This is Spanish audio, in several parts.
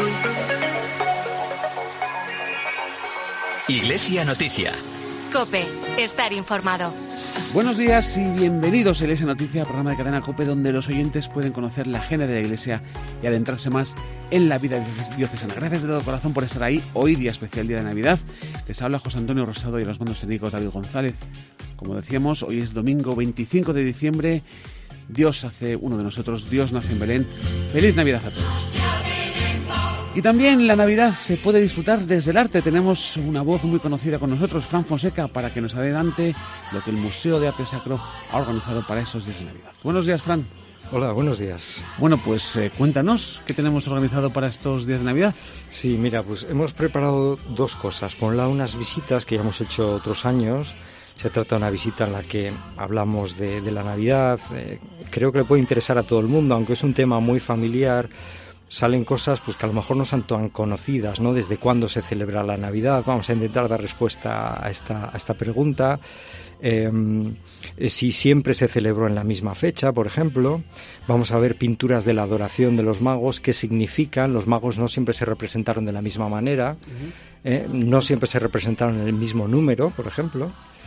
Iglesia Noticia. COPE, estar informado. Buenos días y bienvenidos a Iglesia Noticia, programa de Cadena COPE donde los oyentes pueden conocer la agenda de la Iglesia y adentrarse más en la vida diocesana. Gracias de todo corazón por estar ahí. Hoy, día especial, día de Navidad. Les habla José Antonio Rosado y a los mandos técnicos David González. Como decíamos, hoy es domingo 25 de diciembre. Dios hace uno de nosotros, Dios nace en Belén. ¡Feliz Navidad a todos! Y también la Navidad se puede disfrutar desde el arte. Tenemos una voz muy conocida con nosotros, Fran Fonseca, para que nos adelante lo que el Museo de Arte Sacro ha organizado para esos días de Navidad. Buenos días, Fran. Hola, buenos días. Bueno, pues cuéntanos, ¿qué tenemos organizado para estos días de Navidad? Sí, mira, pues hemos preparado dos cosas. Por un lado, unas visitas que ya hemos hecho otros años. Se trata de una visita en la que hablamos de la Navidad. Creo que le puede interesar a todo el mundo, aunque es un tema muy familiar. Salen cosas pues que a lo mejor no son tan conocidas, ¿no? Desde cuándo se celebra la Navidad. Vamos a intentar dar respuesta a esta pregunta. Si siempre se celebró en la misma fecha, por ejemplo. Vamos a ver pinturas de la adoración de los magos, qué significan. Los magos no siempre se representaron de la misma manera, no siempre se representaron en el mismo número, por ejemplo.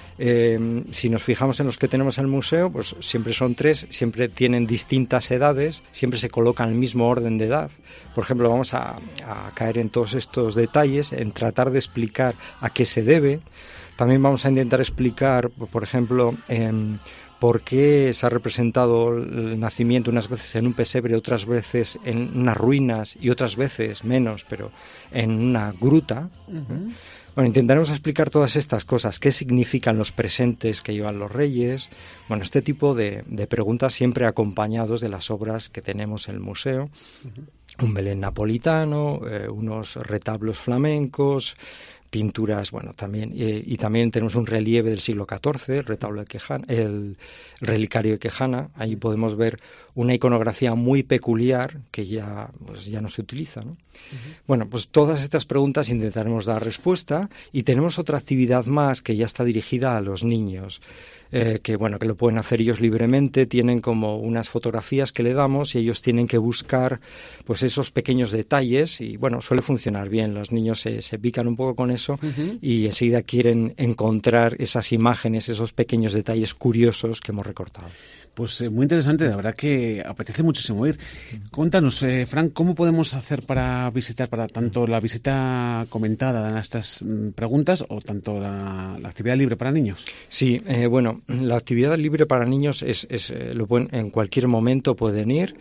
Si nos fijamos en los que tenemos en el museo, pues siempre son tres, siempre tienen distintas edades, siempre se colocan en el mismo orden de edad. Por ejemplo, vamos a caer en todos estos detalles, en tratar de explicar a qué se debe. También vamos a intentar explicar, por ejemplo, por qué se ha representado el nacimiento unas veces en un pesebre, otras veces en unas ruinas y otras veces menos, pero en una gruta. Bueno, intentaremos explicar todas estas cosas, qué significan los presentes que llevan los reyes. Bueno, este tipo de preguntas siempre acompañados de las obras que tenemos en el museo. Un Belén napolitano, unos retablos flamencos, pinturas, bueno, también y también tenemos un relieve del siglo XIV, el retablo de Quejana, el relicario de Quejana. Ahí podemos ver una iconografía muy peculiar que ya no se utiliza, ¿no? Bueno, pues todas estas preguntas intentaremos dar respuesta y tenemos otra actividad más que ya está dirigida a los niños. Que lo pueden hacer ellos libremente, tienen como unas fotografías que le damos y ellos tienen que buscar pues esos pequeños detalles y bueno, suele funcionar bien, los niños se pican un poco con eso y enseguida quieren encontrar esas imágenes, esos pequeños detalles curiosos que hemos recortado. Pues muy interesante, la verdad que apetece muchísimo ir. Cuéntanos, Fran, ¿cómo podemos hacer para visitar, para tanto la visita comentada a estas preguntas o tanto la actividad libre para niños? Sí, la actividad libre para niños en cualquier momento pueden ir.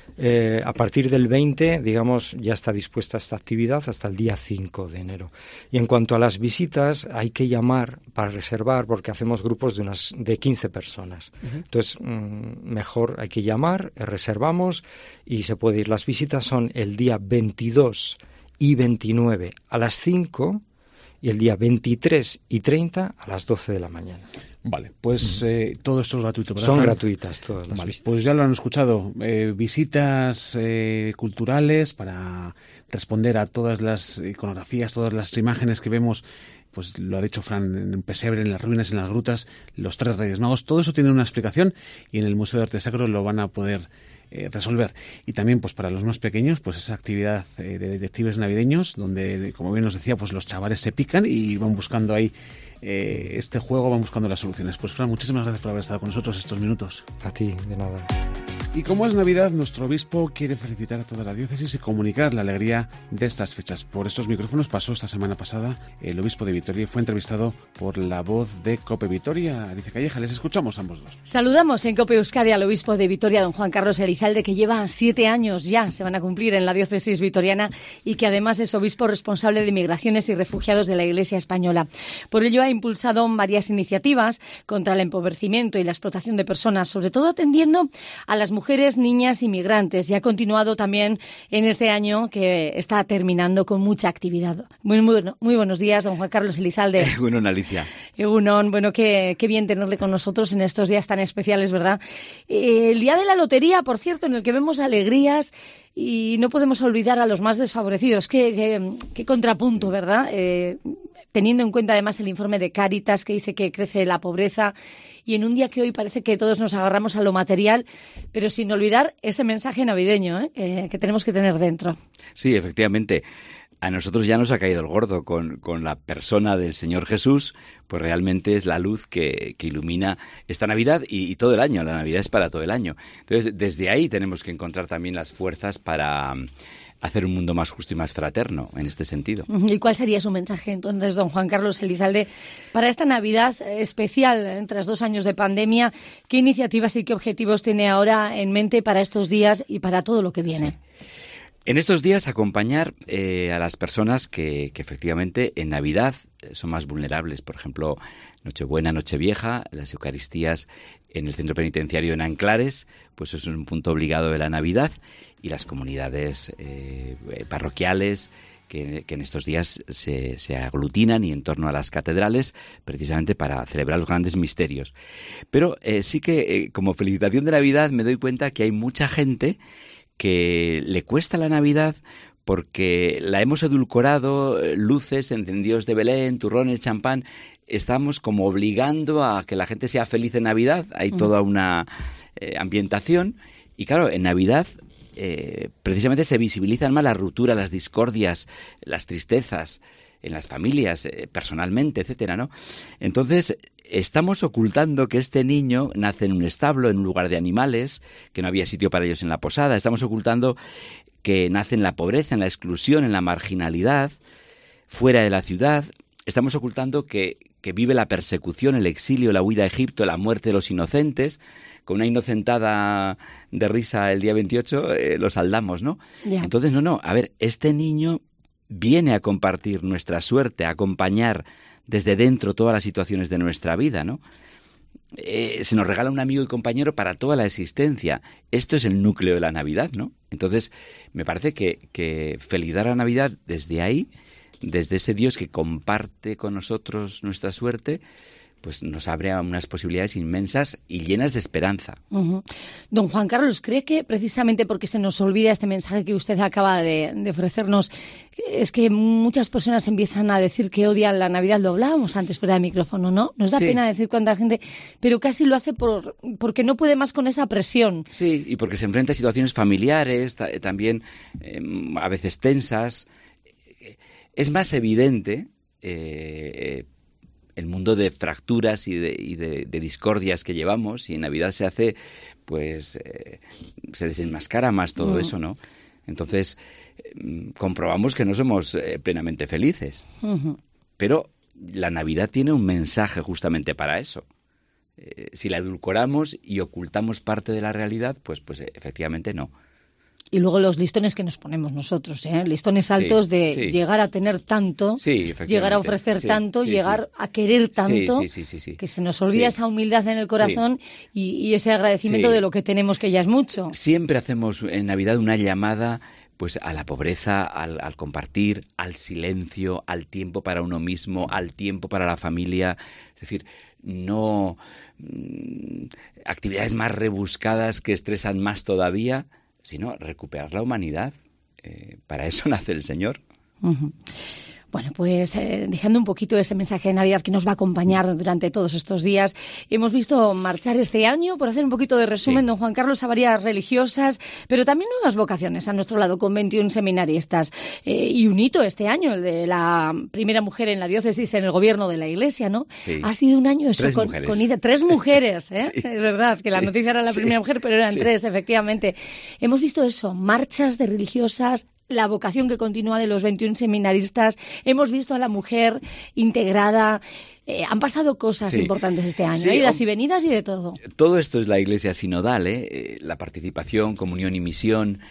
A partir del 20, digamos, ya está dispuesta esta actividad hasta el día 5 de enero. Y en cuanto a las visitas, hay que llamar para reservar porque hacemos grupos de 15 personas. Entonces, mejor hay que llamar, reservamos y se puede ir. Las visitas son el día 22 y 29 a las 5 y el día 23 y 30 a las 12 de la mañana. Vale, pues todo esto es gratuito, ¿verdad? Son gratuitas todas las visitas. Pues ya lo han escuchado, visitas culturales para responder a todas las iconografías, todas las imágenes que vemos. Pues lo ha dicho Fran, en pesebre, en las ruinas, en las grutas, los tres Reyes Magos, todo eso tiene una explicación y en el Museo de Arte Sacro lo van a poder resolver. Y también pues para los más pequeños, pues esa actividad de detectives navideños, donde, como bien nos decía, pues los chavales se pican y van buscando ahí este juego, van buscando las soluciones. Pues Fran, muchísimas gracias por haber estado con nosotros estos minutos. A ti, de nada. Y como es Navidad, nuestro obispo quiere felicitar a toda la diócesis y comunicar la alegría de estas fechas. Por estos micrófonos pasó esta semana pasada el obispo de Vitoria y fue entrevistado por la voz de COPE Vitoria, Alicia Calleja. Les escuchamos ambos dos. Saludamos en COPE Euskadi al obispo de Vitoria, don Juan Carlos Elizalde, que lleva 7 años ya, se van a cumplir en la diócesis vitoriana y que además es obispo responsable de migraciones y refugiados de la Iglesia española. Por ello ha impulsado varias iniciativas contra el empobrecimiento y la explotación de personas, sobre todo atendiendo a las mujeres, niñas y migrantes, y ha continuado también en este año que está terminando con mucha actividad. Muy buenos días, don Juan Carlos Elizalde. Bueno, Alicia. Bueno, qué bien tenerle con nosotros en estos días tan especiales, ¿verdad? El día de la lotería, por cierto, en el que vemos alegrías y no podemos olvidar a los más desfavorecidos. Qué contrapunto, ¿verdad? teniendo en cuenta además el informe de Cáritas que dice que crece la pobreza, y en un día que hoy parece que todos nos agarramos a lo material, pero sin olvidar ese mensaje navideño que tenemos que tener dentro. Sí, efectivamente. A nosotros ya nos ha caído el gordo con la persona del Señor Jesús, pues realmente es la luz que ilumina esta Navidad y todo el año. La Navidad es para todo el año. Entonces, desde ahí tenemos que encontrar también las fuerzas para hacer un mundo más justo y más fraterno en este sentido. ¿Y cuál sería su mensaje entonces, don Juan Carlos Elizalde, para esta Navidad especial, tras 2 años de pandemia? ¿Qué iniciativas y qué objetivos tiene ahora en mente para estos días y para todo lo que viene? Sí. En estos días acompañar a las personas que efectivamente en Navidad son más vulnerables. Por ejemplo, Nochebuena, Nochevieja, las Eucaristías en el centro penitenciario en Anclares, pues eso es un punto obligado de la Navidad, y las comunidades parroquiales que en estos días se aglutinan y en torno a las catedrales precisamente para celebrar los grandes misterios. Pero sí que como felicitación de Navidad me doy cuenta que hay mucha gente que le cuesta la Navidad porque la hemos edulcorado, luces, encendidos de Belén, turrones, champán. Estamos como obligando a que la gente sea feliz en Navidad. Hay toda una ambientación. Y claro, en Navidad precisamente se visibilizan más las rupturas, las discordias, las tristezas en las familias, personalmente, etcétera, ¿no? Entonces, estamos ocultando que este niño nace en un establo, en un lugar de animales, que no había sitio para ellos en la posada. Estamos ocultando que nace en la pobreza, en la exclusión, en la marginalidad, fuera de la ciudad. Estamos ocultando que vive la persecución, el exilio, la huida a Egipto, la muerte de los inocentes. Con una inocentada de risa el día 28 lo saldamos, ¿no? Yeah. Entonces, no. A ver, este niño viene a compartir nuestra suerte, a acompañar desde dentro todas las situaciones de nuestra vida, ¿no? Se nos regala un amigo y compañero para toda la existencia. Esto es el núcleo de la Navidad, ¿no? Entonces, me parece que felicitar a la Navidad desde ahí, desde ese Dios que comparte con nosotros nuestra suerte, pues nos abre a unas posibilidades inmensas y llenas de esperanza. Uh-huh. Don Juan Carlos, ¿cree que precisamente porque se nos olvida este mensaje que usted acaba de ofrecernos, es que muchas personas empiezan a decir que odian la Navidad? Lo hablábamos antes fuera de micrófono, ¿no? Nos da pena decir cuánta gente, pero casi lo hace porque no puede más con esa presión. Sí, y porque se enfrenta a situaciones familiares, también a veces tensas. Es más evidente el mundo de fracturas y de discordias que llevamos, y en Navidad se hace, pues, se desenmascara más todo eso, ¿no? Entonces, comprobamos que no somos plenamente felices. Uh-huh. Pero la Navidad tiene un mensaje justamente para eso. Si la edulcoramos y ocultamos parte de la realidad, pues efectivamente no. Y luego los listones que nos ponemos nosotros, listones altos de llegar a tener tanto, llegar a ofrecer tanto, llegar a querer tanto, que se nos olvida esa humildad en el corazón y ese agradecimiento de lo que tenemos, que ya es mucho. Siempre hacemos en Navidad una llamada pues a la pobreza, al compartir, al silencio, al tiempo para uno mismo, al tiempo para la familia. Es decir, no actividades más rebuscadas que estresan más todavía, sino recuperar la humanidad. Para eso nace el Señor. Uh-huh. Bueno, pues dejando un poquito ese mensaje de Navidad que nos va a acompañar durante todos estos días, hemos visto marchar este año, por hacer un poquito de resumen, don Juan Carlos, a varias religiosas, pero también nuevas vocaciones a nuestro lado, con 21 seminaristas. Y un hito este año, el de la primera mujer en la diócesis en el gobierno de la Iglesia, ¿no? Sí. Ha sido un año eso, con 3 mujeres, ¿eh? Sí. Es verdad que la noticia era la primera mujer, pero eran 3, efectivamente. Hemos visto eso, marchas de religiosas, la vocación que continúa de los 21 seminaristas. Hemos visto a la mujer integrada. Han pasado cosas importantes este año, idas y venidas y de todo. Todo esto es la Iglesia sinodal, la participación, comunión y misión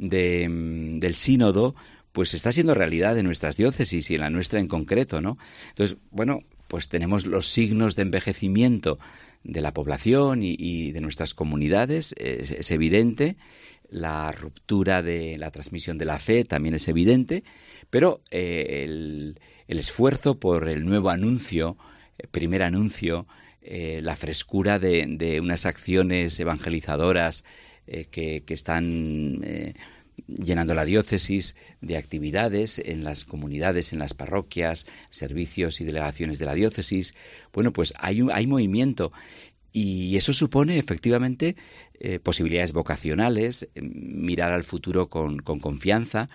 del sínodo, pues está siendo realidad en nuestras diócesis y en la nuestra en concreto, ¿no? Entonces, bueno, pues tenemos los signos de envejecimiento de la población y de nuestras comunidades, es evidente. La ruptura de la transmisión de la fe también es evidente, pero el esfuerzo por el nuevo anuncio, primer anuncio, la frescura de unas acciones evangelizadoras que están llenando la diócesis de actividades en las comunidades, en las parroquias, servicios y delegaciones de la diócesis. Bueno, pues hay movimiento. Y eso supone, efectivamente, posibilidades vocacionales, mirar al futuro con confianza.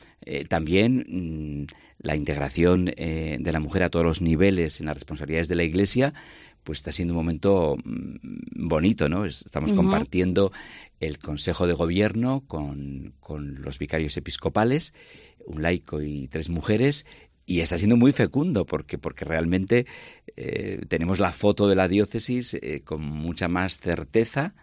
También la integración de la mujer a todos los niveles en las responsabilidades de la Iglesia, pues está siendo un momento bonito, ¿no? Estamos compartiendo el Consejo de Gobierno con los vicarios episcopales, un laico y 3 mujeres. Y está siendo muy fecundo porque realmente tenemos la foto de la diócesis con mucha más certeza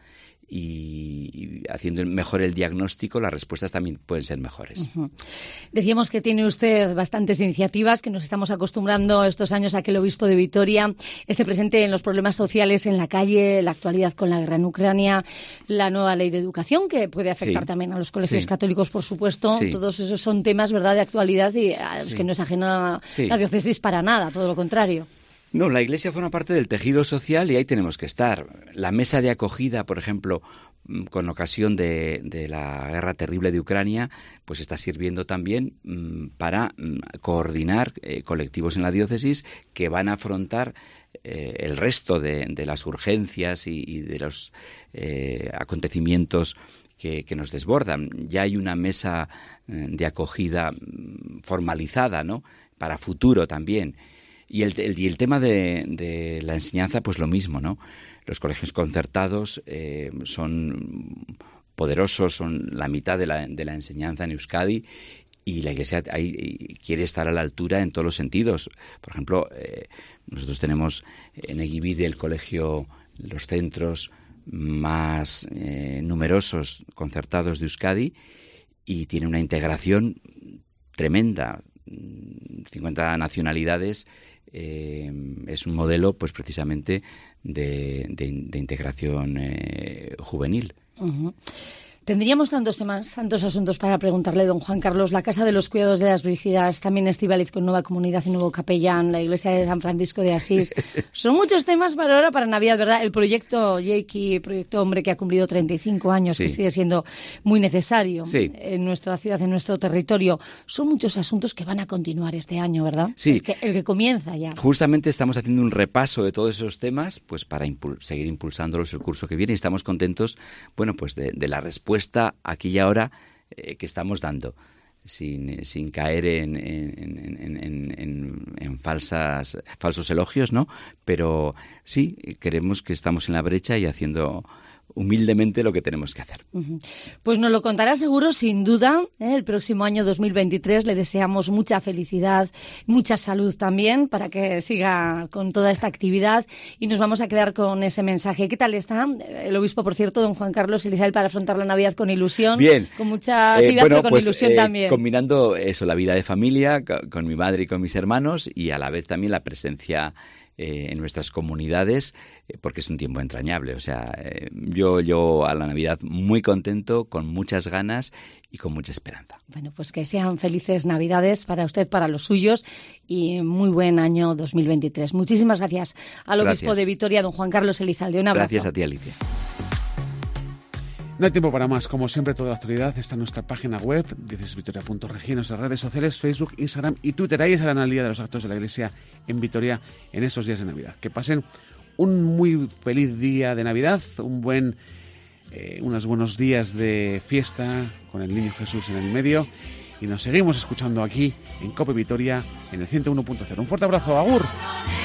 y haciendo mejor el diagnóstico, las respuestas también pueden ser mejores. Decíamos que tiene usted bastantes iniciativas, que nos estamos acostumbrando estos años a que el obispo de Vitoria esté presente en los problemas sociales en la calle, la actualidad con la guerra en Ucrania, la nueva ley de educación, que puede afectar también a los colegios católicos, por supuesto. Todos esos son temas, ¿verdad?, de actualidad y a los que no es ajena la diócesis para nada, todo lo contrario. No, la Iglesia forma parte del tejido social y ahí tenemos que estar. La mesa de acogida, por ejemplo, con ocasión de la guerra terrible de Ucrania, pues está sirviendo también para coordinar colectivos en la diócesis que van a afrontar el resto de las urgencias y de los acontecimientos que nos desbordan. Ya hay una mesa de acogida formalizada, ¿no?, para futuro también. Y el tema de la enseñanza, pues lo mismo, ¿no? Los colegios concertados son poderosos, son la mitad de la enseñanza en Euskadi, y la Iglesia ahí quiere estar a la altura en todos los sentidos. Por ejemplo, nosotros tenemos en Egibide el colegio, los centros más numerosos concertados de Euskadi, y tiene una integración tremenda, 50 nacionalidades. Es un modelo, pues precisamente de integración juvenil. Tendríamos tantos temas, tantos asuntos para preguntarle, don Juan Carlos. La Casa de los Cuidados de las Brígidas, también Estíbaliz con nueva comunidad y nuevo capellán, la Iglesia de San Francisco de Asís. Son muchos temas para ahora, para Navidad, ¿verdad? El proyecto Jeiki, proyecto Hombre, que ha cumplido 35 años, que sigue siendo muy necesario en nuestra ciudad, en nuestro territorio. Son muchos asuntos que van a continuar este año, ¿verdad? Sí. El que comienza ya. Justamente estamos haciendo un repaso de todos esos temas, pues para seguir impulsándolos el curso que viene, y estamos contentos, bueno, pues de la respuesta aquí y ahora que estamos dando, sin caer en falsos elogios, ¿no? Pero sí, creemos que estamos en la brecha y haciendo humildemente lo que tenemos que hacer. Pues nos lo contará seguro, sin duda, el próximo año 2023. Le deseamos mucha felicidad, mucha salud también, para que siga con toda esta actividad, y nos vamos a quedar con ese mensaje. ¿Qué tal está el obispo, por cierto, don Juan Carlos Elizalde, para afrontar la Navidad con ilusión? Bien. Con mucha actividad, pero con ilusión también. Combinando eso, la vida de familia, con mi madre y con mis hermanos, y a la vez también la presencia en nuestras comunidades, porque es un tiempo entrañable. O sea, yo a la Navidad muy contento, con muchas ganas y con mucha esperanza. Bueno, pues que sean felices Navidades para usted, para los suyos, y muy buen año 2023. Muchísimas gracias al obispo de Vitoria, don Juan Carlos Elizalde. Un abrazo. Gracias a ti, Alicia. No hay tiempo para más. Como siempre, toda la actualidad está en nuestra página web, diocesisvitoria.regi, en nuestras redes sociales, Facebook, Instagram y Twitter. Ahí estarán al día de los actos de la Iglesia en Vitoria en estos días de Navidad. Que pasen un muy feliz día de Navidad, unos buenos días de fiesta con el Niño Jesús en el medio, y nos seguimos escuchando aquí en COPE Vitoria en el 101.0. Un fuerte abrazo, agur.